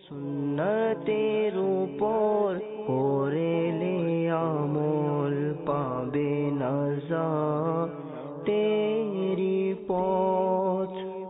সুন্নতের উপর করেলে আমল পাবে না তেরি পথ।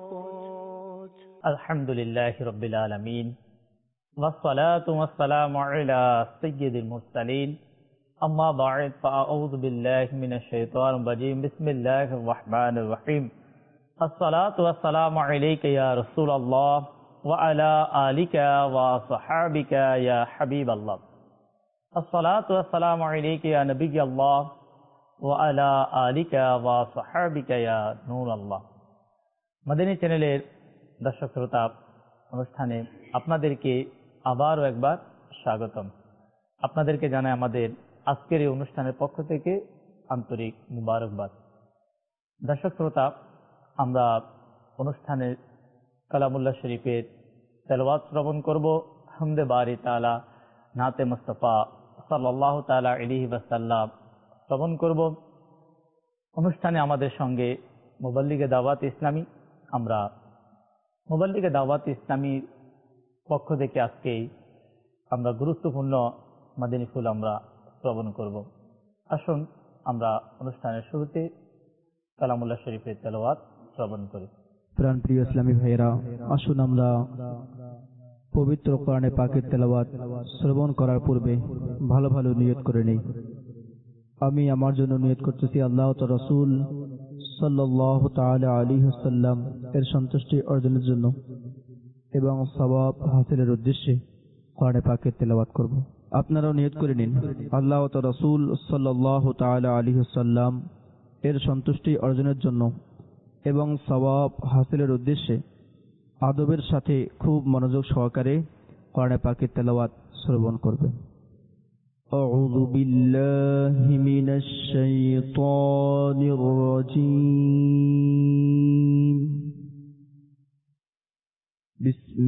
আলহামদুলিল্লাহি রাব্বিল আলামিন ওয়াসসালাতু ওয়াসসালামু আলা সাইয়্যিদিল মুরসালিন আম্মা বা'দ ফাআউযু বিল্লাহি মিনাশ শাইতানির রাজীম বিসমিল্লাহির রাহমানির রহিম আসসালাতু ওয়াসসালামু আলাইকা ইয়া রাসূলুল্লাহ ওয়া আলা আলিকা ওয়া সাহবিকা ইয়া হাবিবাল্লাহ আসসালাতু ওয়াসসালামু আলাইকা ইয়া নবিয়াল্লাহ ওয়া আলা আলিকা ওয়া সাহবিকা ইয়া নূরাল্লাহ। মাদানী চ্যানেলের দর্শক শ্রোতা, অনুষ্ঠানে আপনাদেরকে আবারও একবার স্বাগতম। আপনাদেরকে জানাই আমাদের আজকের এই অনুষ্ঠানের পক্ষ থেকে আন্তরিক মুবারকবাদ। দর্শক শ্রোতা, আমরা অনুষ্ঠানে কালামুল্লাহ শরীফের তেলাওয়াত শ্রবণ করব, হামদে বারি তাআলা, নাতে মুস্তাফা সাল্লাল্লাহু তাআলা আলাইহি ওয়াসাল্লাম শ্রবণ করব। অনুষ্ঠানে আমাদের সঙ্গে মুবাল্লিগে দাওয়াত ইসলামী, আমরা মুবাল্লিগে দাওয়াত ইসলামীর পক্ষ থেকে আজকে আমরা গুরুত্বপূর্ণ মাদানী ফুল আমরা শ্রবণ করব। আসুন আমরা অনুষ্ঠানের শুরুতে কালামুল্লাহ শরীফের তেলাওয়াত শ্রবণ করি। প্রাণ প্রিয় ইসলামী ভাইয়েরা, আসুন আমরা পবিত্র কোরআনে পাকের তেলাওয়াত শ্রবণ করার পূর্বে ভালো ভালো নিয়ত করে নেই। আমি আমার জন্য নিয়ত করতেছি আল্লাহ ও রাসূল সাল্লাল্লাহু তাআলা আলাইহি ওয়াসাল্লাম এর সন্তুষ্টি অর্জনের জন্য এবং সওয়াব হাসিলের উদ্দেশ্যে কোরআনে পাকের তেলাওয়াত করব। আপনারাও নিয়ত করে নিন আল্লাহ ও রাসূল সাল্লাল্লাহু তাআলা আলাইহি ওয়াসাল্লাম এর সন্তুষ্টি অর্জনের জন্য এবং সওয়াব হাসিলের উদ্দেশ্যে আদবের সাথে খুব মনোযোগ সহকারে কোরআনে পাকের তেলাওয়াত শ্রবণ করবেন। أعوذ بالله من الشيطان الرجيم بسم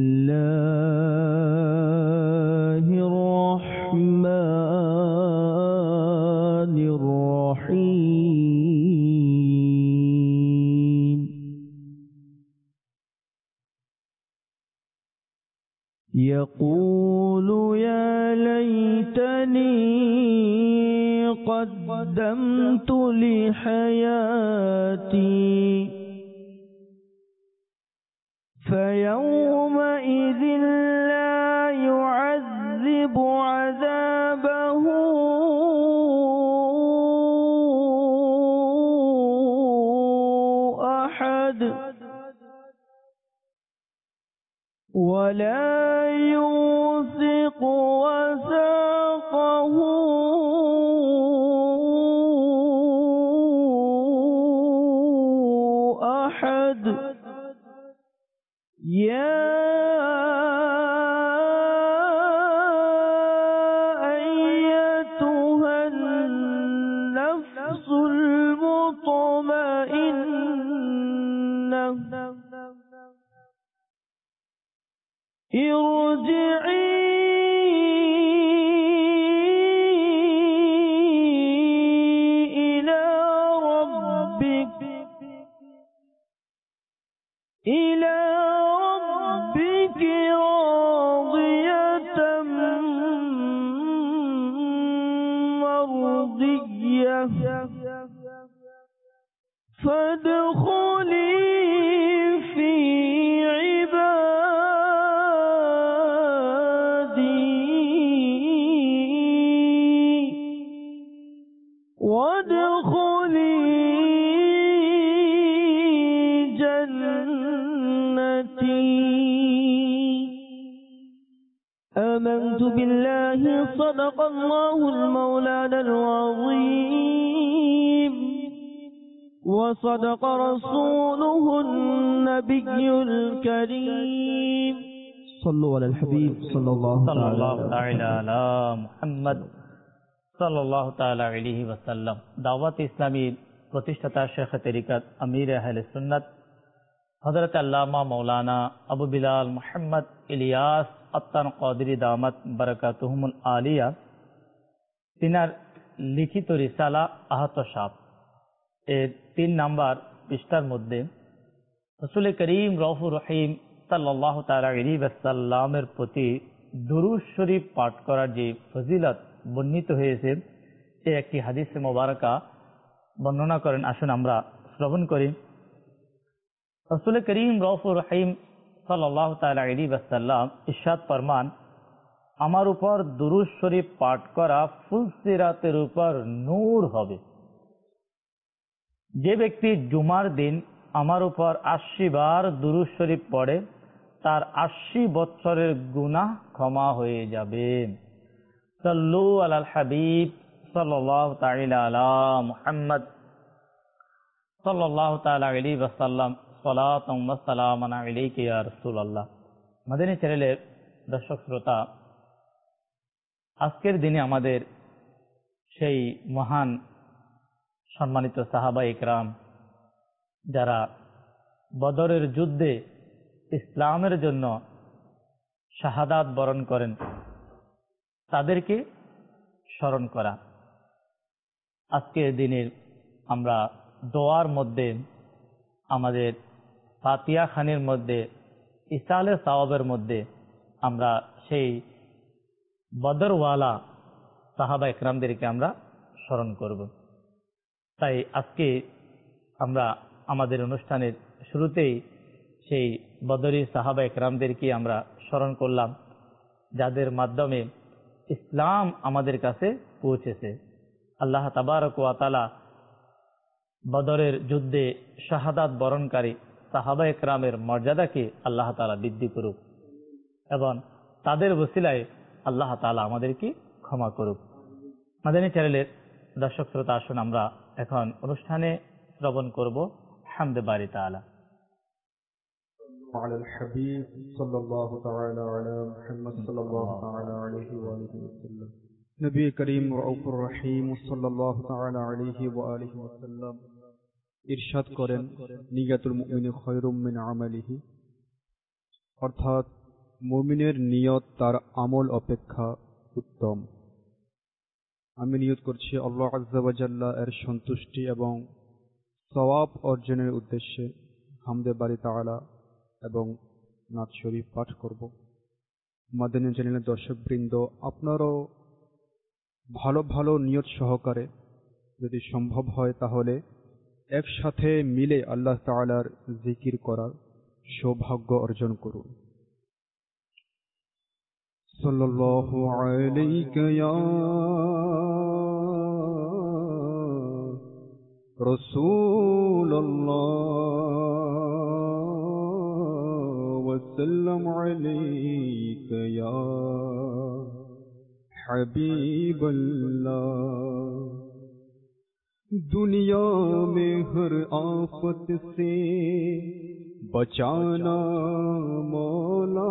الله الرحمن الرحيم يقول يا ليتني قدمت لحياتي فيومئذ لا يعذب عذابه أحد ولا يوثق وثاقه أحد يا أيتها النفس المطمئنة ارجعي إلى ربك راضية مرضية فادخلي في وادخلي جنتي آمنت بالله صدق الله المولانا العظيم وصدق رسوله النبي الكريم صلوا على الحبيب صلى الله على محمد সাল্লাল্লাহু তাআলা আলাইহি ওয়াসাল্লাম। দাওয়াত ইসলামীর প্রতিষ্ঠাতা শেখ তরিকত আমির আহলে সুন্নাত হযরত আল্লামা মাওলানা আবু বিলাল মুহাম্মদ ইলিয়াস আত্তান কাদরি দামাত বারাকাতুহুমুল আলিয়া, তিনার লিখিত রিসালা আহত সাপ এর 3 নাম্বার পৃষ্ঠার মধ্যে রাসূল করিম রউফুর রহিম সাল্লাল্লাহু তাআলা আলাইহি ওয়াসাল্লামের প্রতি দুরূদ শরীফ পাঠ করার যে ফজিলত বর্ণিত হয়েছে, এই একটি হাদিসে মোবারকা বর্ণনা করেন। আসুন আমরা শ্রবণ করি। রাসূল করিম রউফুর রহিম সাল্লাল্লাহু তাআলা আলাইহি ওয়াসাল্লাম ইরশাদ ফরমান, আমার উপর দুরূদ শরীফ পাঠ করা ফুলসিরাতের উপর নূর হবে। যে ব্যক্তি জুমার দিন আমার উপর ৮০ বার দুরূদ শরীফ পড়ে, তার ৮০ বছরের গুনাহ ক্ষমা হয়ে যাবে। সাল্লু আলাল হাবিব সাল্লাল্লাহু তাআলা আলা মুহাম্মদ সাল্লাল্লাহু তাআলা আলাইহি ওয়াসাল্লাম, সালাতুন ওয়া সালামুন আলাইকা ইয়া রাসূলুল্লাহ। মাদানী চ্যানেলের দর্শক শ্রোতা, আজকের দিনে আমাদের সেই মহান সম্মানিত সাহাবা ইকরাম যারা বদরের যুদ্ধে ইসলামের জন্য শাহাদাত বরণ করেন, তাদেরকে স্মরণ করা। আজকের দিনের আমরা দোয়ার মধ্যে, আমাদের ফাতিহা খানির মধ্যে, ইসালে সাওয়াবের মধ্যে আমরা সেই বদরওয়ালা সাহাবা ইকরামদেরকে আমরা স্মরণ করব। তাই আজকে আমরা আমাদের অনুষ্ঠানের শুরুতেই সেই বদরি সাহাবা ইকরামদেরকে আমরা স্মরণ করলাম, যাদের মাধ্যমে ইসলাম আমাদের কাছে পৌঁছেছে। আল্লাহ তাবারক ওয়া তাআলা বদরের যুদ্ধে শাহাদাত বরণকারী সাহাবা ইকরামের মর্যাদাকে আল্লাহ তাআলা বৃদ্ধি করুক এবং তাদের ওসিলায় আল্লাহ তাআলা আমাদেরকে ক্ষমা করুক। মাদানী চ্যানেলের দর্শক শ্রোতা, আসুন আমরা এখন অনুষ্ঠানে শ্রবণ করব হামদে বারি তাআলা। على الحبيب صلى الله تعالى على محمد صلى الله تعالى عليه وآله وسلم। নবী করিম রউফুর রহিম সাল্লাল্লাহু তাআলা আলাইহি ওয়া আলিহি ওয়াসাল্লাম ইরশাদ করেন, নিয়াতুল মুমিনি খায়রুম মিন আমালিহি, অর্থাৎ মুমিনের নিয়ত তার আমল অপেক্ষা উত্তম। আমি নিয়ত করছি আল্লাহ আযজা ওয়া জাল্লা এর সন্তুষ্টি এবং সওয়াব অর্জনের উদ্দেশ্যে হামদে বারি তাআলা এবং নাত শরীফ পাঠ করব। মাদানী চ্যানেলের দর্শকবৃন্দ, আপনারাও ভালো ভালো নিয়ত সহকারে যদি সম্ভব হয় তাহলে একসাথে মিলে আল্লাহ তাআলার জিকির করার সৌভাগ্য অর্জন করুন। সাল্লাল্লাহু আলাইকা ইয়া রাসূলুল্লাহ ওয়া সাল্লাম আলাইকা ইয়া হাবিবাল্লাহ। दुनिया में हर आफत से बचाना मौला,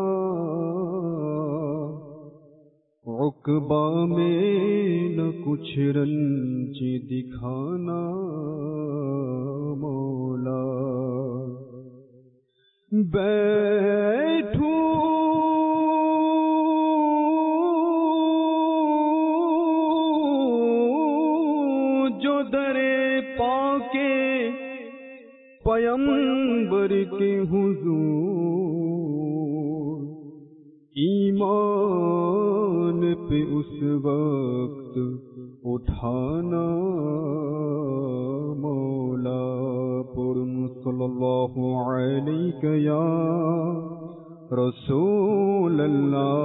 उक़बा में न कुछ रंज दिखाना मौला। बैठूं जो दरे पाके पैगंबर के हुजूर, ईमान पे उस वक्त उठाना मौला। पुरन सल्लल्लाहु अलैहि या रसूल अल्लाह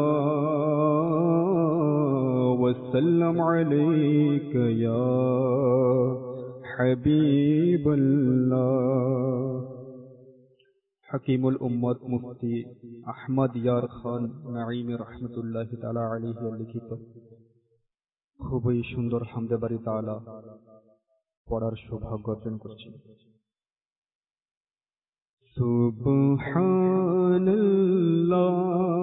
वसल्लम अलैका या हबीब अल्लाह। हकीमुल उम्मत मुफ्ती अहमद यार खान नाईमी रहमतुल्लाहि ताआला अलैहि लिखित খুবই সুন্দর হামদে বারি তাআলা পড়ার সৌভাগ্য অর্জন করছি। সুবহানাল্লাহ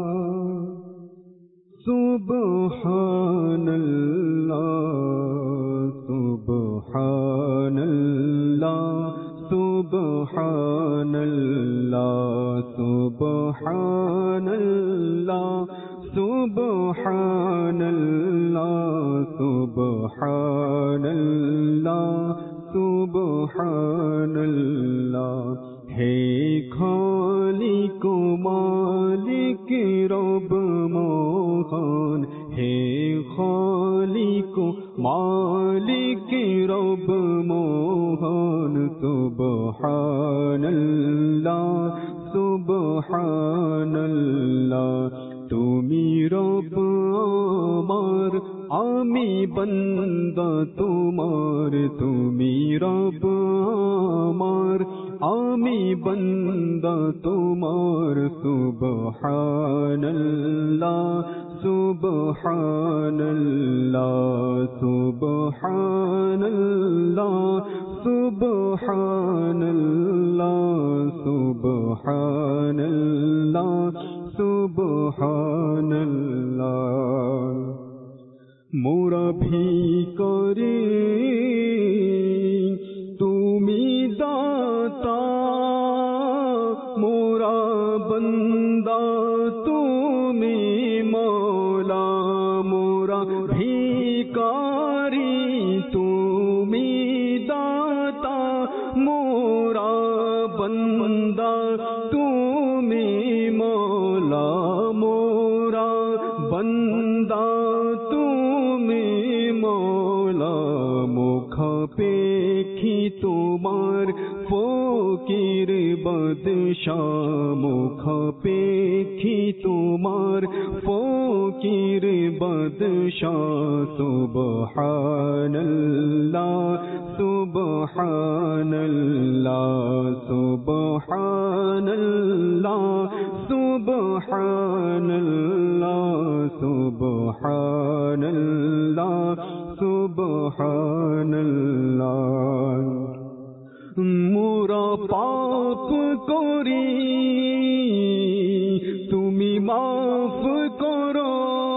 সুবহানাল্লাহ সুবহানাল্লাহ সুবহানাল্লাহ সুবহানাল্লাহ সুবহানাল্লাহ সুবহানাল্লাহ সুবহানাল্লাহ हे खालिक मालिक रब मोहन, हे खालिक मालिक रब मोहन। सुबहानल्लाह सुबहानल्लाह, तुमी रब आमार आमी बंदा तुमार, तुमी रब आमार आमी बंदा तुमार। सुबहानल्लाह सुबहानल्लाह सुबहानल्लाह सुबहानल्लाह सुबहानल्लाह सुबहानल्लाह। मोरा भिखारी तुमी दाता, मोरा बंदा तुमी मौला। मोरा भिखारी तुमी दाता, मोरा बंदा तुमी मौला। मोरा बंदा तुमी मौला। मुखा पेखी तुमार फकीर बादशाह, मुखा पेखी तुमार फकीर बादशाह। सुबहानल्लाह सुबहानल्लाह सुबहानल्लाह सुबहानल्लाह सुबहानल्लाह सुबहानल्लाह। मोरा पाप करी तुमी माफ करो,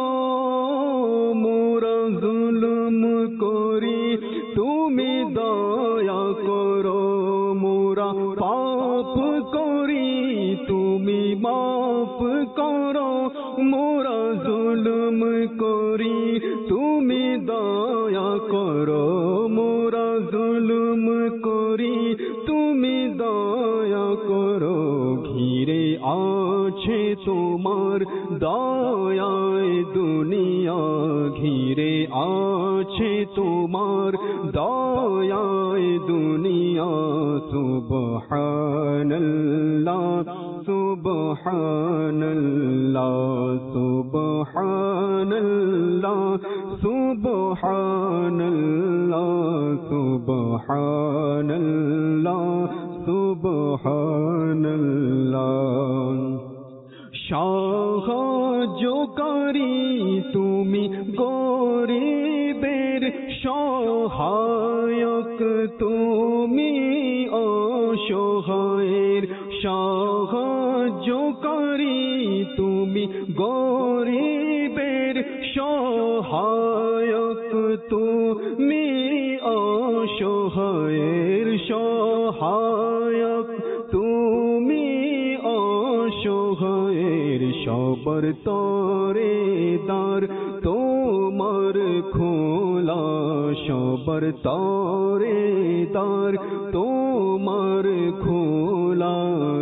मोरा जुल्म करी तुमी दया करो। मोरा पाप करी तुमी माफ करो, मोरा जुल्म करी तुमी दया करो। मोरा जुल्म करी तुमी दया करो। घिरे आछे তোমার দয়ায় দুনিয়া, ঘিরে আছে তোমার দয়ায় দুনিয়া। সুবহানাল্লাহ সুবহানাল্লাহ সুবহানাল্লাহ সুবহানাল্লাহ সুবহানাল্লাহ সুবহানাল্লাহ। সাহায্যকারী তুমি গরিবের সহায়ক, তুমি অসহায়ের সাহায্যকারী, তুমি গরিবের সহায়ক, তুমি অসহায়ের সহায়ক, তুমি অসহায়ের সবার তরে দ্বার তোমার খোলা, সবার তরে দ্বার তোমার খোলা।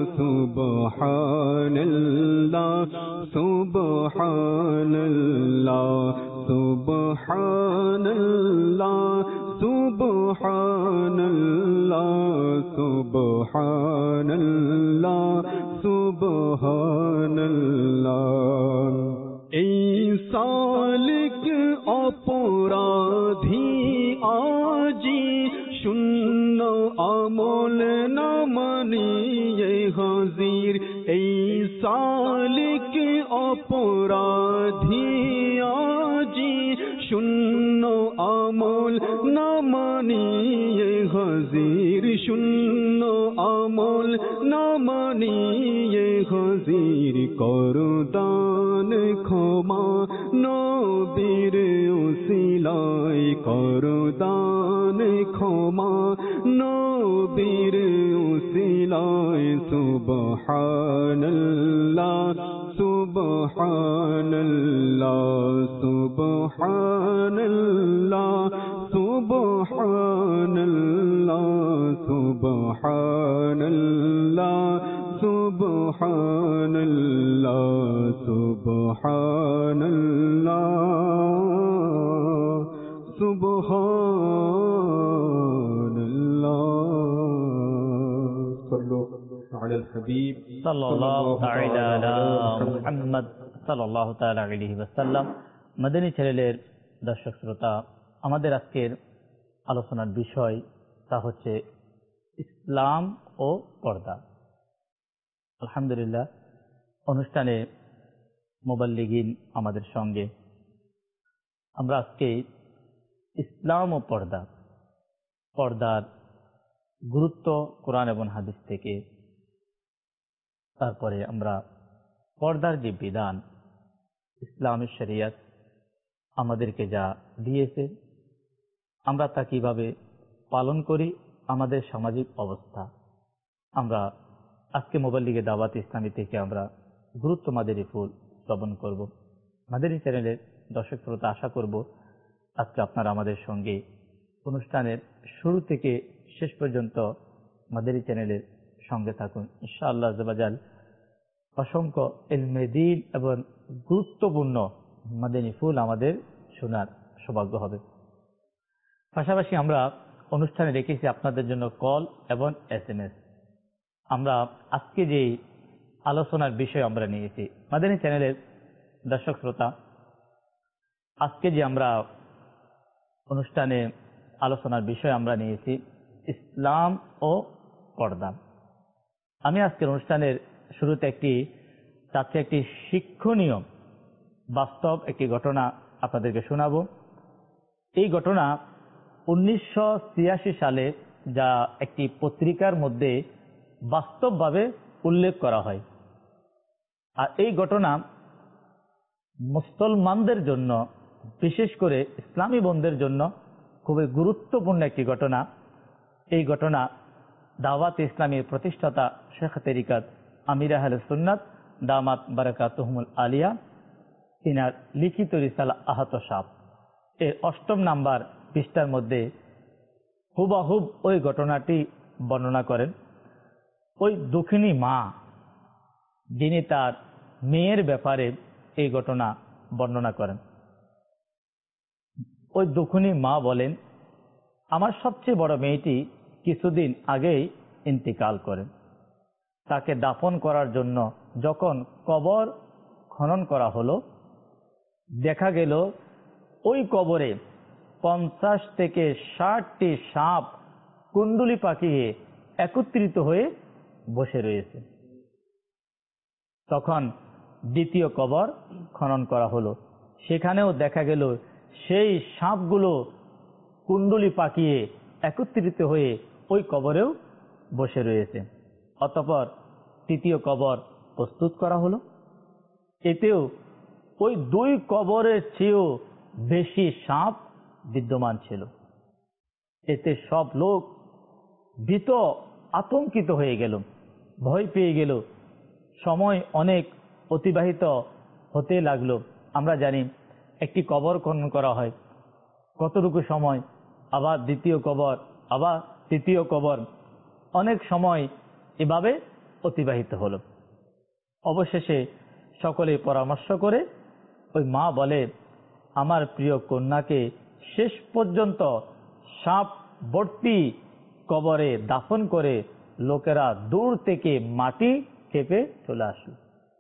সুবহানাল্লাহ সুবহানাল্লাহ সুবহানাল্লাহ সুবহানাল্লাহ সুবহানাল্লাহ সুবহানাল্লাহ। এই সালিক অপরাধী আজি শূন্য আমল নামানিয়ে হাজির। এই সালিক অপরাধী আজি শূন্য আমল নামানিয়ে হাজির, শূন্য আমল নামানিয়ে হাজির। করো দান ক্ষমা নবীর উসিলায়, করো দান ক্ষমা নবীর উসিলায়। সুবহানাল্লাহ সুবহানাল্লাহ সুবহানাল্লাহ সুবহানাল্লাহ সুবহানাল্লাহ সুবহানাল্লাহ সুবহানাল্লাহ সুবহানাল্লাহ সাল্লু আলাল হাবিব সাল্লাল্লাহু তাআলা আলা মুহাম্মদ সাল্লাল্লাহু তাআলা আলাইহি ওয়াসাল্লাম। মাদানী চ্যানেলের দর্শক শ্রোতা, আমাদের আজকের আলোচনার বিষয় তা হচ্ছে ইসলাম ও পর্দা। আলহামদুলিল্লাহ, অনুষ্ঠানে মুবাল্লিগিন আমাদের সঙ্গে। আমরা আজকে ইসলাম ও পর্দার গুরুত্ব কোরআন এবং হাদিস থেকে, তারপরে আমরা পর্দার যে বিধান ইসলামের শরিয়ত আমাদেরকে যা দিয়েছে আমরা তা কিভাবে পালন করি, আমাদের সামাজিক অবস্থা, আমরা আজকে মুবাল্লিগে দাওয়াত ইসলামী থেকে আমরা গুরুত্ব মাদারী ফুল শ্রবণ করব। মাদারী চ্যানেলের দর্শক শ্রোতা, আশা করব আজকে আপনারা আমাদের সঙ্গে অনুষ্ঠানের শুরু থেকে শেষ পর্যন্ত মাদারী চ্যানেলের সঙ্গে থাকুন। ইনশাআল্লাহ আযওয়াজাল অসংখ্য ইলমে দ্বীন এবং গুরুত্বপূর্ণ মাদানী ফুল আমাদের শোনার সৌভাগ্য হবে। পাশাপাশি আমরা অনুষ্ঠানে রেখেছি আপনাদের জন্য কল এবং SMS। আমরা আজকে যে আলোচনার বিষয় আমরা নিয়েছি মাদানী চ্যানেলের দর্শক শ্রোতা, আজকে যে আমরা অনুষ্ঠানে আলোচনার বিষয় আমরা নিয়েছি ইসলাম ও পর্দা। আমি আজকের অনুষ্ঠানের শুরুতে একটি শিক্ষণীয় বাস্তব একটি ঘটনা আপনাদেরকে শোনাবো। এই ঘটনা 1986 সালে যা একটি পত্রিকার মধ্যে বাস্তবভাবে উল্লেখ করা হয়। আর এই ঘটনা মুসলমানদের জন্য, বিশেষ করে ইসলামী বোনদের জন্য খুবই গুরুত্বপূর্ণ একটি ঘটনা। এই ঘটনা দাওয়াত ইসলামীর প্রতিষ্ঠাতা শেখ তরিকত আমির আহলে সুন্নাত দামাত বারাকাতুহুমুল আলিয়া তিনার লিখিত রিসালা আহত সাপ এর 8 নাম্বার পৃষ্ঠার মধ্যে হুবাহুব ওই ঘটনাটি বর্ণনা করেন। ওই দুঃখিনী মা, যিনি তার মেয়ের ব্যাপারে এই ঘটনা বর্ণনা করেন, ওই দুঃখিনী মা বলেন, আমার সবচেয়ে বড় মেয়েটি কিছুদিন আগেই ইন্তিকাল করেন। তাকে দাফন করার জন্য যখন কবর খনন করা হলো, দেখা গেল ওই কবরে 50 থেকে 60টি সাপ কুণ্ডুলি পাকিয়ে একত্রিত হয়ে বসে রয়েছে। তখন দ্বিতীয় কবর খনন করা হলো, সেখানেও দেখা গেল সেই সাপগুলো কুণ্ডুলি পাকিয়ে একত্রিত হয়ে ওই কবরেও বসে রয়েছে। অতঃপর তৃতীয় কবর প্রস্তুত করা হলো, এতেও ওই 2 কবরের চেয়েও বেশি সাপ বিদ্যমান ছিল। এতে সব লোক ভীত আতঙ্কিত হয়ে গেল, ভয় পেয়ে গেল। সময় অনেক অতিবাহিত হতে লাগলো। আমরা জানি একটি কবর খনন করা হয় কতটুকু সময়, আবার দ্বিতীয় কবর, আবার তৃতীয় কবর, অনেক সময় এভাবে অতিবাহিত হলো। অবশেষে সকলে পরামর্শ করে ওই মা বলে, আমার প্রিয় কন্যাকে শেষ পর্যন্ত সাপ ভর্তি কবরে দাফন করে লোকেরা দূর থেকে মাটি চেপে চলে আসলো।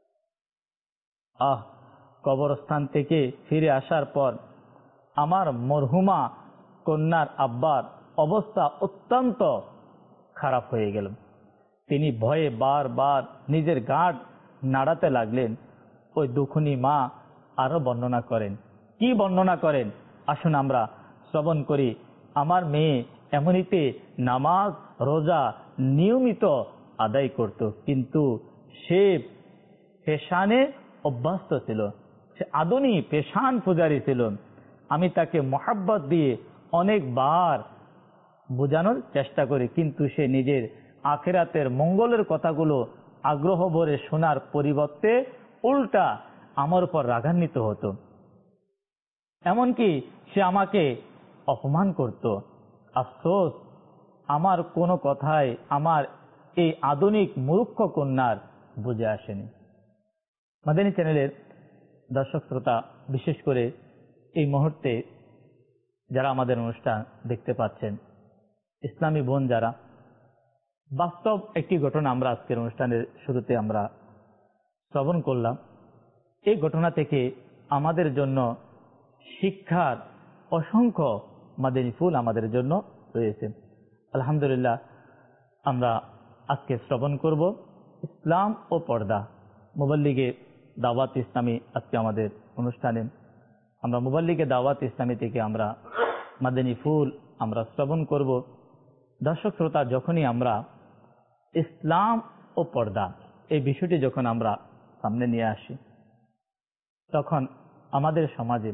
কবরস্থান থেকে ফিরে আসার পর আমার মরহুমা কন্যার আব্বার অবস্থা অত্যন্ত খারাপ হয়ে গেল। তিনি ভয়ে বারবার নিজের গাঁট নাড়াতে লাগলেন। ওই দুঃখিনী মা আরো বর্ণনা করেন। কি বর্ণনা করেন আসুন আমরা শ্রবণ করি। আমার মেয়ে এমনিতে নামাজ রোজা নিয়মিত আদায় করত, কিন্তু সে পেশানে অভ্যস্ত ছিল, সে আদনী পেশান পূজারী ছিল। আমি তাকে মোহাব্বত দিয়ে অনেকবার বোঝানোর চেষ্টা করি, কিন্তু সে নিজের আখিরাতের মঙ্গলের কথাগুলো আগ্রহ ভরে শোনার পরিবর্তে উল্টা আমার উপর রাগান্বিত হতো, এমনকি সে আমাকে অপমান করত। আফসোস, আমার কোনো কথাই আমার এই আধুনিক মূর্খ কন্যার বুঝে আসেনি। মাদানী চ্যানেলের দর্শক শ্রোতা, বিশেষ করে এই মুহূর্তে যারা আমাদের অনুষ্ঠান দেখতে পাচ্ছেন, ইসলামী বোন যারা, বাস্তব একটি ঘটনা আমরা আজকের অনুষ্ঠানের শুরুতে আমরা শ্রবণ করলাম। এই ঘটনা থেকে আমাদের জন্য শিক্ষার অসংখ্য মাদানী ফুল আমাদের জন্য রয়েছে। আলহামদুলিল্লাহ, আমরা আজকে শ্রবণ করব ইসলাম ও পর্দা। মুবাল্লিগে দাওয়াত ইসলামী আজকে আমাদের অনুষ্ঠানে আমরা মুবাল্লিগে দাওয়াত ইসলামী থেকে আমরা মাদানী ফুল আমরা শ্রবণ করব। দর্শক শ্রোতা, যখনই আমরা ইসলাম ও পর্দা এই বিষয়টি যখন আমরা সামনে নিয়ে আসি, তখন আমাদের সমাজে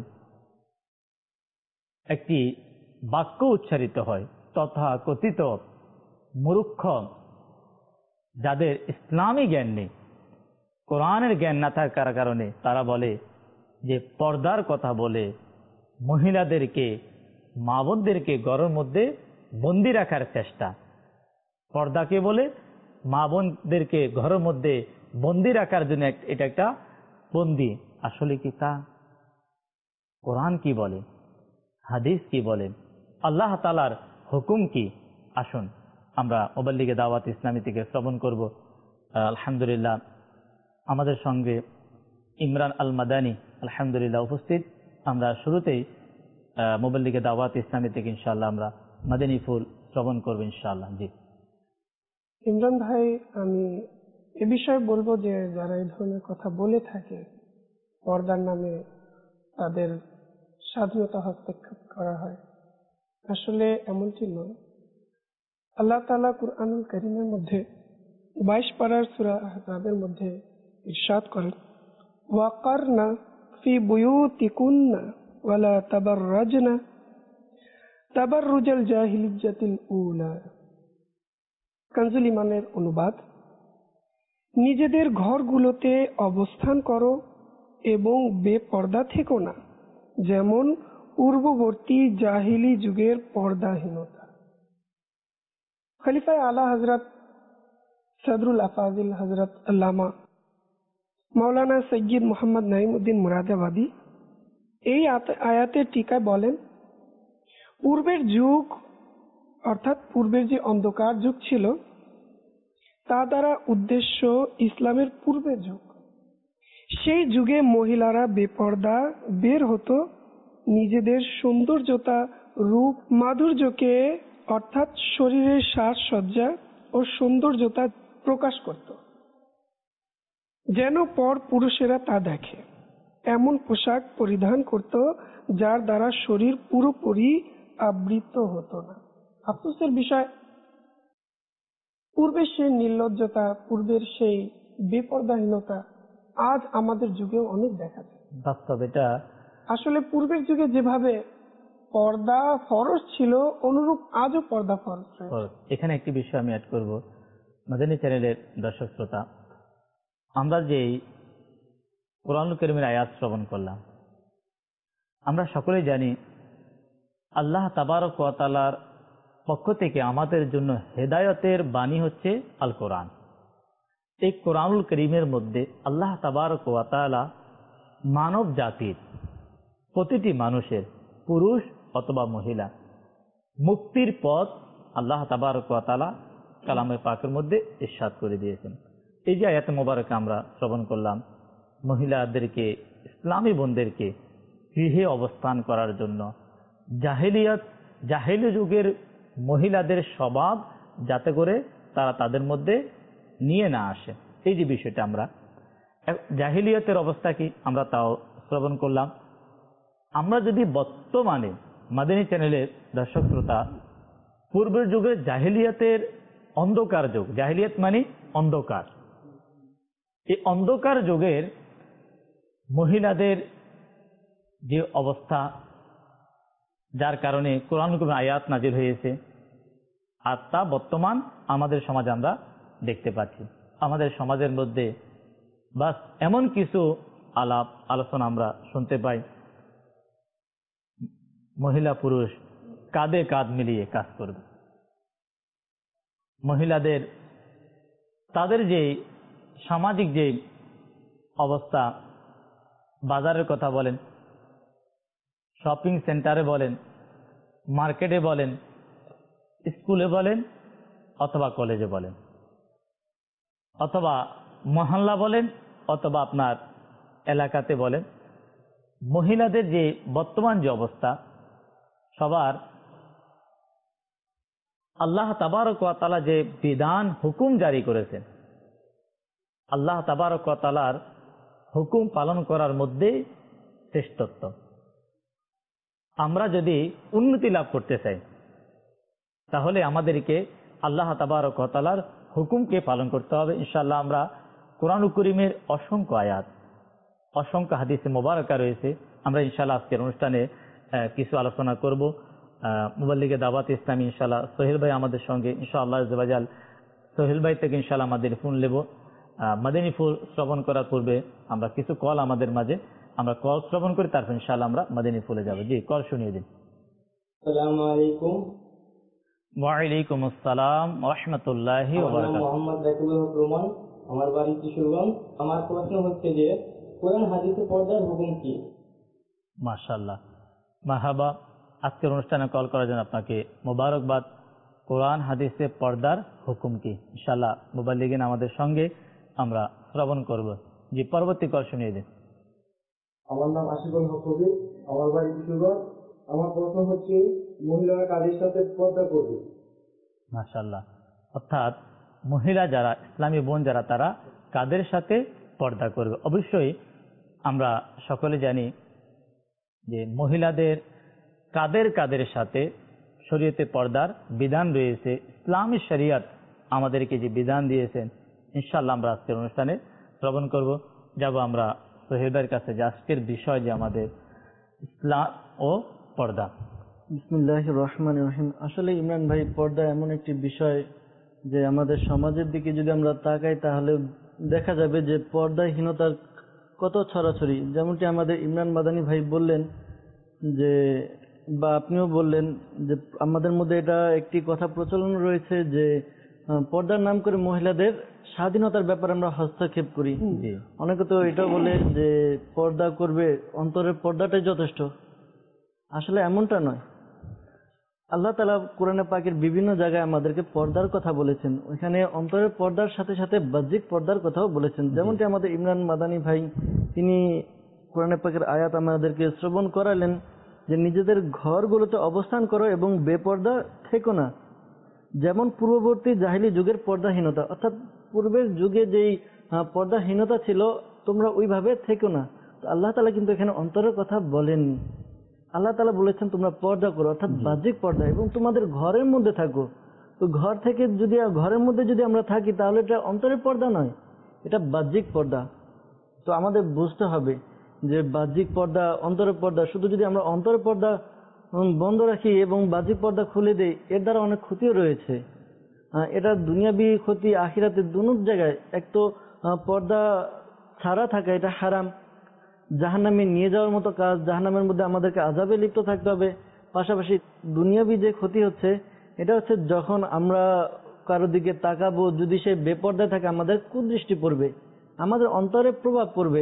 একটি বাক্য উচ্চারিত হয়, তথা কথিত মূর্খ, যাদের ইসলামী জ্ঞান নেই, কোরআনের জ্ঞান না থাকার কারণে তারা বলে যে পর্দার কথা বলে মহিলাদেরকে, মা বোনদেরকে ঘরের মধ্যে বন্দি রাখার চেষ্টা। পর্দাকে বলে মা বোনদেরকে ঘরের মধ্যে বন্দি রাখার জন্য এটা একটা বন্দি। আসলে কি তা? কোরআন কি বলে, হাদিস কি বলে, আল্লাহ তাআলার হুকুম কি? আসুন আমরা মুবাল্লিগে দাওয়াত ইসলামী থেকে শ্রবণ করব। আলহামদুলিল্লাহ, আমাদের সঙ্গে ইমরান আল মাদানী আলহামদুলিল্লাহ উপস্থিত। আমরা শুরুতেই মুবাল্লিগে দাওয়াত ইসলামী থেকে ইনশাআল্লাহ আমরা মাদানী ফুল শ্রবণ করব ইনশাআল্লাহ। জি ইমরান ভাই, আমি এ বিষয়ে বলবো যে যারা এই ধরনের কথা বলে থাকে, পর্দার নামে তাদের স্বাধীনতা হস্তক্ষেপ করা হয়, আসলে এমনটি নয়। আল্লাহ তাআলা কুরআনুল কারীমের মধ্যে 22 পারার সূরা আহজাবের মধ্যে ইরশাদ করেন, ওয়াকারনা ফি বুয়ুতিকুন্না ওয়ালা তাবাররাজনা তাবাররুজাল জাহিলিয়্যাতিল উলা। কানজুল ইমানের অনুবাদ, নিজেদের ঘরগুলোতে অবস্থান করো এবং বেপর্দা থেকো না, যেমন পূর্ববর্তী জাহিলি যুগের পর্দাহীনতা। খলিফা আলা হযরত সদরুল আফাজিল হযরত আল্লামা মাওলানা সৈয়দ মোহাম্মদ নাঈমউদ্দিন মুরাদাবাদী এই আয়াতের টিকায় বলেন, পূর্বের যুগ অর্থাৎ পূর্বের যে অন্ধকার যুগ ছিল, তা দ্বারা উদ্দেশ্য ইসলামের পূর্বের যুগ। সেই যুগে মহিলারা বেপর্দা বের হতো, নিজেদের সৌন্দর্যতা, রূপ, মাধুর্যকে অর্থাৎ শরীরের সাজসজ্জা ও সৌন্দর্যতা প্রকাশ করত, যেন পর পুরুষেরা তা দেখে। এমন পোশাক পরিধান করত যার দ্বারা শরীর পুরোপুরি আবৃত হতো না। আফসোসের বিষয়, পূর্বের সেই নির্লজ্জতা, পূর্বের সেই বেপর্দাহীনতা আজ আমাদের যুগেও অনেক দেখা যায়। বাস্তব এটা আসলে পূর্বের যুগে যেভাবে পর্দা ফরজ ছিল, অনুরূপ আজও পর্দা ফরজ। এখানে একটি বিষয় আমি অ্যাড করব। মাদানী চ্যানেলের দর্শক শ্রোতা, আমরা যে কোরআনুল কারীমের আয়াত শ্রবণ করলাম, আমরা সকলেই জানি আল্লাহ তাবারক ওয়া তাআলার পক্ষ থেকে আমাদের জন্য হেদায়েতের বাণী হচ্ছে আল কোরআন। এই কোরআনুল কারীমের মধ্যে আল্লাহ তাবারক ওয়া তাআলা মানব জাতির প্রতিটি মানুষের, পুরুষ অথবা মহিলা, মুক্তির পথ আল্লাহ তাবারক ওয়া তাআলা কালামে পাকের মধ্যে ইরশাদ করে দিয়েছেন। এই যে আয়াত মোবারক আমরা শ্রবণ করলাম, মহিলাদেরকে, ইসলামী বোনদেরকে গৃহে অবস্থান করার জন্য, জাহেলি যুগের মহিলাদের স্বভাব যাতে করে তারা তাদের মধ্যে নিয়ে না আসে, এই যে বিষয়টা আমরা জাহিলিয়াতের অবস্থা কি আমরা তাও শ্রবণ করলাম। আমরা যদি বর্তমানে মাদানী চ্যানেলের দর্শক শ্রোতা, পূর্বের যুগে জাহিলিয়াতের অন্ধকার যুগ, জাহিলিয়াত মানে অন্ধকার, এই অন্ধকার যুগের মহিলাদের যে অবস্থা, যার কারণে কোরআনুল কারীমের আয়াত নাজিল হয়েছে, আর তা বর্তমান আমাদের সমাজে আমরা দেখতে পাচ্ছি। আমাদের সমাজের মধ্যে বাস এমন কিছু আলাপ আলোচনা আমরা শুনতে পাই, মহিলা পুরুষ কাঁধে কাঁধ মিলিয়ে কাজ করবে। মহিলাদের তাদের যে সামাজিক যে অবস্থা, বাজারের কথা বলেন, শপিং সেন্টারে বলেন, মার্কেটে বলেন, স্কুলে বলেন, অথবা কলেজে বলেন, অথবা মহল্লা বলেন, অথবা আপনার এলাকাতে বলেন, মহিলাদের যে বর্তমান যে অবস্থা, সবার আল্লাহ তাবারক ওয়া তাআলা যে বিধান হুকুম জারি করেছেন, আল্লাহ তাবারক ওয়া তাআলার হুকুম পালন করার মধ্যে শ্রেষ্ঠত্ব। আমরা যদি উন্নতি লাভ করতে চাই, তাহলে আমাদেরকে আল্লাহ তাবারক ওয়া তাআলার হুকুমকে পালন করতে হবে। ইনশাআল্লাহ আমরা কোরআনুল কারীমের অসংখ্য আয়াত, অসংখ্য হাদিসে মোবারকা রয়েছে, আমরা ইনশাআল্লাহ আজকের অনুষ্ঠানে কিছু আলোচনা করব। মুবাল্লিগে দাওয়াত ইসলামী ইনশাআল্লাহ সোহেল ভাই আমাদের সঙ্গে, ইনশাআল্লাহ আযওয়াজাল সোহেল ভাই থেকে ইনশাআল্লাহ আমাদের ফোন নেব। মাদানী ফুল শ্রবণ করার পূর্বে আমরা কিছু কল আমাদের মাঝে, আমরা কল শ্রবণ করি, তারপর ইনশাআল্লাহ আমরা মাদানী ফুলে যাব। জি, কল শুনিয়ে দিন। আসসালামু আলাইকুম। ওয়ালাইকুম আসসালাম ওয়া রাহমাতুল্লাহি ওয়া বারাকাতুহু। মোহাম্মদ রাকিবুল হক রোমান, আমার বাড়ি কিশোরগঞ্জ। আমার প্রশ্ন হচ্ছে যে কোরআন হাদিসে পর্দার হুকুম কি? মাশাআল্লাহ, মারহাবা। আজকের অনুষ্ঠানে কল করার জন্য আপনাকে মোবারকবাদ। কোরআন হাদিসে পর্দার হুকুম কি, ইনশাআল্লাহ মুবাল্লিগিন আমাদের সঙ্গে আমরা শ্রবণ করব। জি, পরবর্তী কল শুনিয়ে দিন। আমার নাম আশিকুল হক কবির, আমার বাড়ি কিশোরগঞ্জ। আমার প্রশ্ন হচ্ছে মহিলারা কাদের সাথে পর্দা করবে? মাশাআল্লাহ, অর্থাৎ মহিলা যারা, ইসলামী বোন যারা, তারা কাদের সাথে পর্দা করবে? অবশ্যই আমরা সকলে জানি যে মহিলাদের কাদের কাদের সাথে শরীয়তে পর্দার বিধান রয়েছে। ইসলামী শরিয়ত আমাদেরকে যে বিধান দিয়েছেন, ইনশাআল্লাহ আমরা আজকের অনুষ্ঠানে শ্রবণ করব। যাব আমরা সোহেবের কাছে, যে আজকের বিষয় যে আমাদের ইসলাম ও পর্দা। বিসমিল্লাহির রহমানির রহিম। আসলে ইমরান ভাই, পর্দা এমন একটি বিষয় যে আমাদের সমাজের দিকে যদি আমরা তাকাই, তাহলে দেখা যাবে যে পর্দাহীনতার কত ছড়াছড়ি। যেমনটি আমাদের ইমরান মাদানী ভাই বললেন, যে বা আপনিও বললেন যে আমাদের মধ্যে এটা একটি কথা প্রচলন রয়েছে যে পর্দার নাম করে মহিলাদের স্বাধীনতার ব্যাপারে আমরা হস্তক্ষেপ করি। অনেকে তো এটাও বলে যে পর্দা করবে, অন্তরের পর্দাটাই যথেষ্ট। আসলে এমনটা নয়। আল্লাহ তাআলা কোরআনে পাকের বিভিন্ন জায়গায় আমাদেরকে পর্দার কথা বলেছেন, ওইখানে অন্তরের পর্দার সাথে সাথে বাহ্যিক পর্দার কথাও বলেছেন। যেমনটি আমাদের ইমরান মাদানী ভাই, তিনি কোরআনে পাকের আয়াত আমাদেরকে শ্রবণ করালেন যে নিজেদের ঘরগুলোতে অবস্থান করো এবং বেপর্দা থেকো না। যেমন পূর্ববর্তী জাহিলি যুগের পর্দাহীনতা, অর্থাৎ পূর্বের যুগে যেই পর্দাহীনতা ছিল, তোমরা ওইভাবে থেকো না। তো আল্লাহ তাআলা কিন্তু এখানে অন্তরের কথা বলেননি। আল্লাহ তাআলা বলেছেন তোমরা পর্দা করো, অর্থাৎ বাহ্যিক পর্দা, এবং তোমাদের ঘরের মধ্যে থাকো। তো ঘর থেকে যদি, ঘরের মধ্যে যদি আমরা থাকি, তাহলে এটা অন্তরের পর্দা নয়, এটা বাহ্যিক পর্দা। তো আমাদের বুঝতে হবে যে বাহ্যিক পর্দা, অন্তরের পর্দা। শুধু যদি আমরা অন্তরের পর্দা বন্ধ রাখি এবং বাহ্যিক পর্দা খুলে দেই, এর দ্বারা অনেক ক্ষতিও রয়েছে। এটা দুনিয়াবি ক্ষতি, আখিরাতে দুনো জায়গায়। এক তো পর্দা ছাড়া থাকা, এটা হারাম, জাহান্নামে নিয়ে যাওয়ার মতো কাজ, জাহান্নামের মধ্যে আমাদেরকে আযাবে লিপ্ত থাকতে হবে। পাশাপাশি দুনিয়াবি যে ক্ষতি হচ্ছে, এটা হচ্ছে যখন আমরা কারো দিকে তাকাবো, যদি সে বেপর্দায় থাকে, আমাদের কুদৃষ্টি পড়বে, আমাদের অন্তরে প্রভাব পড়বে।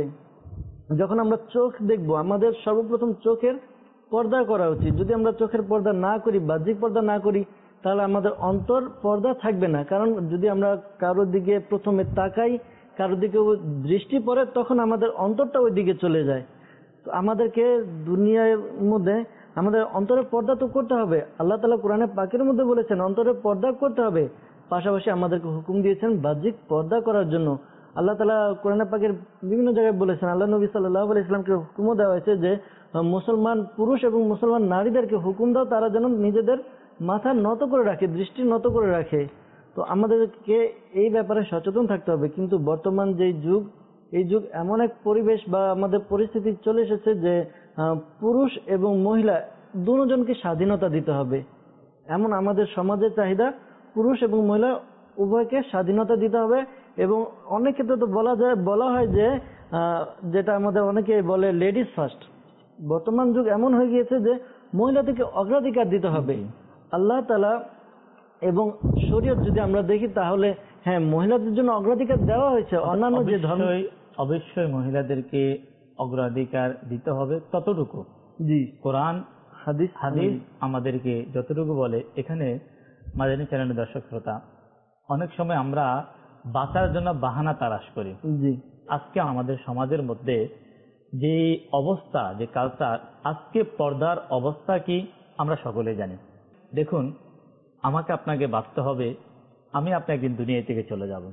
যখন আমরা চোখ দেখবো, আমাদের সর্বপ্রথম চোখের পর্দা করা উচিত। যদি আমরা চোখের পর্দা না করি, বাহ্যিক পর্দা না করি, তাহলে আমাদের অন্তর পর্দা থাকবে না। কারণ যদি আমরা কারোর দিকে প্রথমে তাকাই, কারোর দিকে দৃষ্টি পড়ে, তখন আমাদের অন্তরটা ওই দিকে চলে যায়। তো আমাদেরকে দুনিয়ার মধ্যে আমাদের অন্তরের পর্দা তো করতে হবে। আল্লাহ তাআলা কোরআনে পাকের মধ্যে বলেছেন অন্তরের পর্দা করতে হবে, পাশাপাশি আমাদেরকে হুকুম দিয়েছেন বাহ্যিক পর্দা করার জন্য। আল্লাহ তাআলা কোরআনে পাকের বিভিন্ন জায়গায় বলেছেন, আল্লাহ নবী সাল্লাল্লাহু আলাইহি ওয়াসাল্লামকে হুকুমও দেওয়া হয়েছে যে মুসলমান পুরুষ এবং মুসলমান নারীদেরকে হুকুম দাও, তারা যেন নিজেদের মাথা নত করে রাখে, দৃষ্টি নত করে রাখে। তো আমাদেরকে এই ব্যাপারে সচেতন থাকতে হবে। কিন্তু বর্তমান যে যুগ, এই যুগ এমন এক পরিবেশ বা আমাদের পরিস্থিতি চলে এসেছে যে পুরুষ এবং মহিলা দুজনকে স্বাধীনতা দিতে হবে, এমন আমাদের সমাজের চাহিদা। পুরুষ এবং মহিলা উভয়কে স্বাধীনতা দিতে হবে এবং অনেক ক্ষেত্রে তো বলা হয় যে যেটা আমাদের অনেকে বলে লেডিস ফার্স্ট। বর্তমান যুগ এমন হয়ে গিয়েছে যে মহিলাদেরকে অগ্রাধিকার দিতে হবে। আল্লাহ তাআলা এবং শরীয়ত যদি আমরা দেখি তাহলে হ্যাঁ মহিলাদের জন্য অগ্রাধিকার দেওয়া হয়েছে। অন্যান্য যে ধর্ম অবশ্যই মহিলাদেরকে অগ্রাধিকার দিতে হবে ততটুকু। জি, কোরআন হাদিস আমাদেরকে যতটুকু বলে। এখানে মাদানী চ্যানেলের দর্শক শ্রোতা, অনেক সময় আমরা বাঁচার জন্য বাহানা তালাশ করি। জি, আজকে আমাদের সমাজের মধ্যে যে অবস্থা, যে কালচার, আজকে পর্দার অবস্থা কি আমরা সকলে জানি। দেখুন, আমাকে আপনাকে বাঁচতে হবে, আমি আপনি একদিন দুনিয়া থেকে চলে যাব।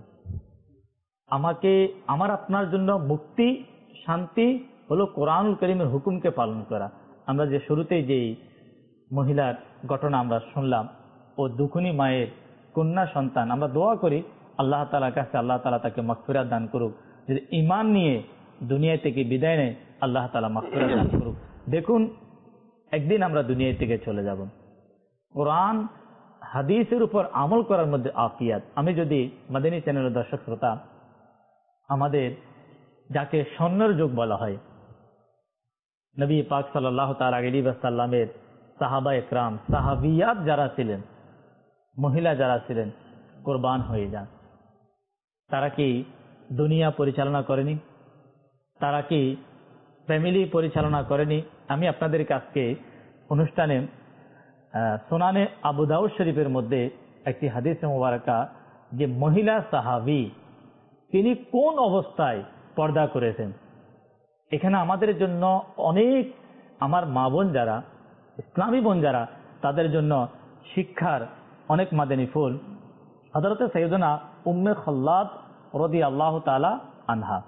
আমার আপনার জন্য মুক্তি শান্তি হলো কোরআনুল কারীমের হুকুমকে পালন করা। আমরা যে শুরুতেই যেই মহিলার ঘটনা আমরা শুনলাম, ও দুখুনি মায়ের কন্যা সন্তান, আমরা দোয়া করি আল্লাহ তাআলার কাছে, আল্লাহ তাআলা তাকে মাগফিরাত দান করুক। যদি ঈমান নিয়ে দুনিয়া থেকে বিদায় নেয়, আল্লাহ তাআলা মাগফিরাত দান করুক। দেখুন, একদিন আমরা দুনিয়া থেকে চলে যাব। কোরআন হাদিসের উপর আমল করার মধ্যে আফিয়াত। আমি যদি মাদানী চ্যানেলের দর্শক শ্রোতা, আমাদের যাকে স্বর্ণের যুগ বলা হয়, নবী পাক সাল্লাল্লাহু তাআলা আলাইহি ওয়াসাল্লামের সাহাবা একরাম, সাহাবিয়াত যারা ছিলেন, মহিলা যারা ছিলেন, কোরবান হয়ে যান। তারা কি দুনিয়া পরিচালনা করেনি? তারা কি ফ্যামিলি পরিচালনা করেনি? আমি আপনাদের কাছে অনুষ্ঠানে সুনানে আবু দাউদ শরীফের মধ্যে একটি হাদিসে মুবারাকা, যে মহিলা সাহাবী তিনি কোন অবস্থায় পর্দা করেছেন। এখানে আমাদের জন্য অনেক, আমার মা বোন যারা, ইসলামী বোন যারা, তাদের জন্য শিক্ষার অনেক মাদানী ফুল। হযরত সাইয়্যিদানা উম্মে খাল্লাদ রাদিয়াল্লাহু তাআলা আনহা,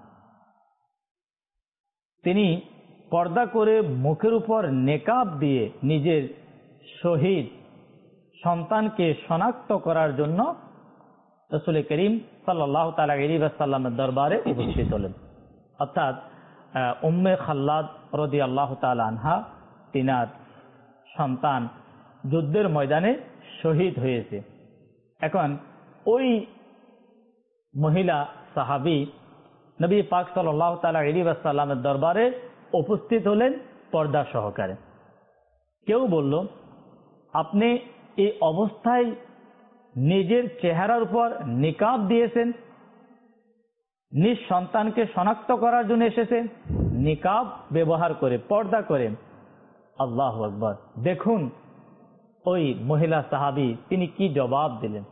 তিনি পর্দা করে মুখের উপর নেকাব দিয়ে নিজের শহীদ সন্তানকে শনাক্ত করার জন্য রাসূল করিম সাল্লাল্লাহু তাআলা আলাইহি ওয়াসাল্লামের দরবারে উপস্থিত হলেন। অর্থাৎ উম্মে খাল্লাদ রাদিয়াল্লাহু তাআলা আনহা, তিনার সন্তান যুদ্ধের ময়দানে শহীদ হয়েছে। এখন ওই মহিলা সাহাবী নবী পাক সাল্লাল্লাহু তাআলা আলাইহি ওয়াসাল্লামের দরবারে উপস্থিত হলেন পর্দা সহকারে। কেউ বলল, আপনি এই অবস্থায় নিজের চেহারার উপর নিকাব দিয়েছেন, নিজ সন্তানকে শনাক্ত করার জন্য এসেছেন, নিকাব ব্যবহার করে, পর্দা করে। আল্লাহু আকবার! দেখুন ওই মহিলা সাহাবী তিনি কি জবাব দিলেন।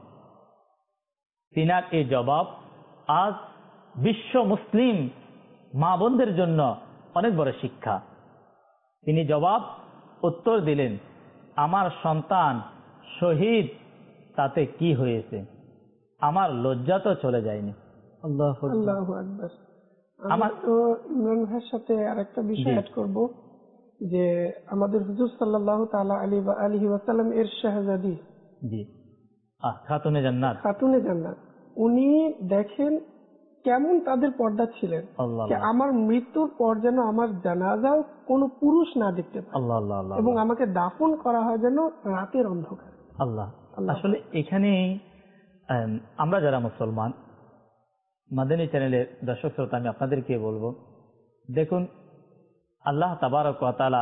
তিনার এই জবাব আজ বিশ্ব মুসলিম মা বোনদের জন্য অনেক বড় শিক্ষা। তিনি উত্তর দিলেন, আমার সন্তান শহীদ, তাতে কি হয়েছে? আমার লজ্জা তো চলে যায়নি। আল্লাহু আকবার। আমার তো ইমরান ভাইয়ের সাথে আরেকটা বিষয় অ্যাড করব, যে আমাদের হুজুর সাল্লাল্লাহু তাআলা আলাইহি ওয়াসাল্লাম এর শাহজাদি, জি, খাতুনে জান্নাত, উনি দেখেন কেমন তাদের পর্দা ছিলেন, আমার মৃত্যুর পর যেন আমার জানাজাও কোনো পুরুষ না দেখতে পায়, এবং আমাকে দাফন করা হয় যেন রাতের অন্ধকার। আল্লাহ, আসলে এখানে আমরা যারা মুসলমান, মাদানী চ্যানেলের দর্শক শ্রোতা, আমি আপনাদেরকে বলবো, দেখুন আল্লাহ তাবারক ওয়া তাআলা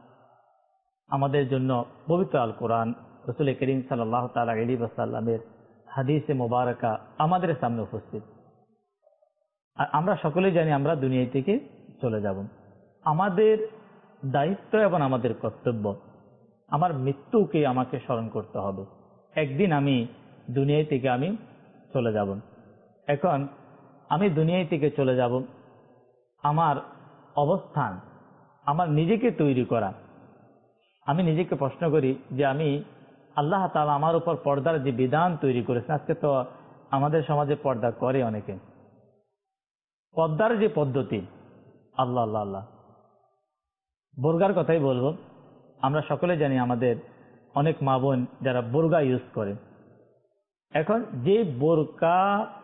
আমাদের জন্য পবিত্র আল কোরআন, রাসূল করিম সাল্লাল্লাহু তাআলা আলাইহি ওয়াসাল্লামের হাদিসে মুবারাকা আমাদের সামনে উপস্থিত। আর আমরা সকলেই জানি আমরা দুনিয়া থেকে চলে যাব। আমাদের দায়িত্ব এবং আমাদের কর্তব্য, আমার মৃত্যুকে আমাকে স্মরণ করতে হবে। একদিন আমি দুনিয়া থেকে আমি চলে যাব। এখন আমি দুনিয়া থেকে চলে যাব, আমার অবস্থান, আমার নিজেকে তৈরি করা। আমি নিজেকে প্রশ্ন করি যে আমি, আল্লাহ তাআলা আমার উপর পর্দার যে বিধান তৈরি করেছেন, আজকে তো আমাদের সমাজে পর্দা করে অনেকে, পর্দার যে পদ্ধতি, আল্লাহ আল্লাহ আল্লাহ, বোরগার কথাই বলবো। আমরা সকলে জানি আমাদের অনেক মা বোন যারা বোরগা ইউজ করে। এখন যে বোরকা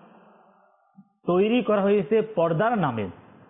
তৈরি করা হয়েছে পর্দার নামে,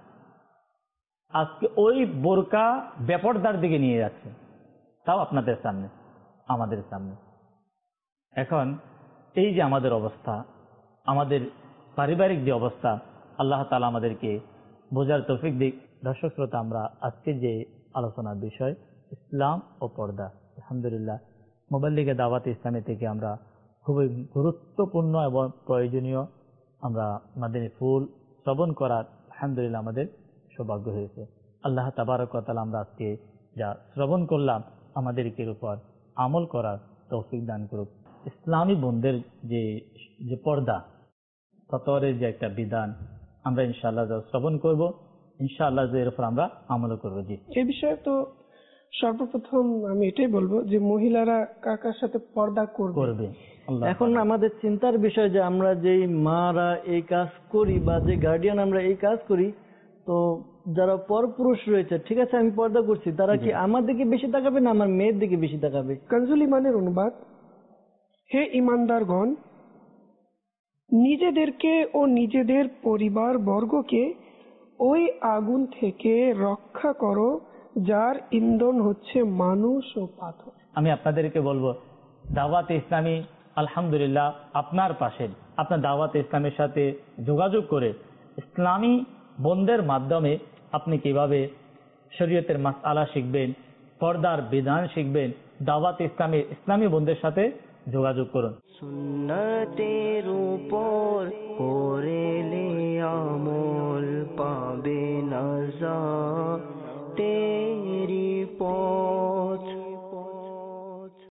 আজকে ওই বোরকা বেপর্দার দিকে নিয়ে যাচ্ছে, তাও আপনাদের সামনে, আমাদের সামনে। এখন এই যে আমাদের অবস্থা, আমাদের পারিবারিক যে অবস্থা, আল্লাহ তাআলা আমাদেরকে বোঝার তৌফিক দিক। দর্শক শ্রোতা, আমরা আজকে যে আলোচনার বিষয় ইসলাম ও পর্দা, আলহামদুলিল্লাহ মুবাল্লিগে দাওয়াত ইসলামী থেকে আমরা খুবই গুরুত্বপূর্ণ এবং প্রয়োজনীয় আমরা মাদানী ফুল শ্রবণ করার আলহামদুলিল্লাহ আমাদের সৌভাগ্য হয়েছে। আল্লাহ তাবারক ওয়া তাআলা আমরা আজকে যা শ্রবণ করলাম আমাদেরকে উপর আমল করার তৌফিক দান করুক। ইসলামী বোনদের যে পর্দা ফতোয়ারের যে একটা বিধান আমরা ইনশাআল্লাহ শ্রবণ করব, ইনশাআল্লাহ এর উপর আমরা আমল করব। জি, এই বিষয়ে তো সর্বপ্রথম আমি এটাই বলবো যে মহিলারা কার সাথে পর্দা করবে। এখন আমাদের চিন্তার বিষয় যে আমরা যেই মারা এই কাজ করি বা যে গার্ডিয়ান আমরা এই কাজ করি, তো যারা পরপুরুষ রয়েছে, ঠিক আছে আমি পর্দা করছি, তারা কি আমার দিকে বেশি তাকাবে না আমার মেয়ের দিকে বেশি তাকাবে? কানজুল ইমানের অনুবাদ, হে ইমানদারগণ, নিজেদেরকে ও নিজেদের পরিবার বর্গকে ওই আগুন থেকে রক্ষা করো যার ইন্ধন হচ্ছে মানুষ ও পাথর। আমি আপনাদেরকে বলবো দাওয়াত ইসলামী আলহামদুলিল্লাহ আপনার পাশে, আপনার দাওয়াত ইসলামের সাথে যোগাযোগ করে ইসলামী বোনদের মাধ্যমে আপনি কিভাবে শরীয়তের মাসআলা শিখবেন, পর্দার বিধান শিখবেন, দাওয়াত ইসলামী বোনদের সাথে যোগাযোগ করুন। সুন্নতের উপর করেলে আমল পাবে নাজাত।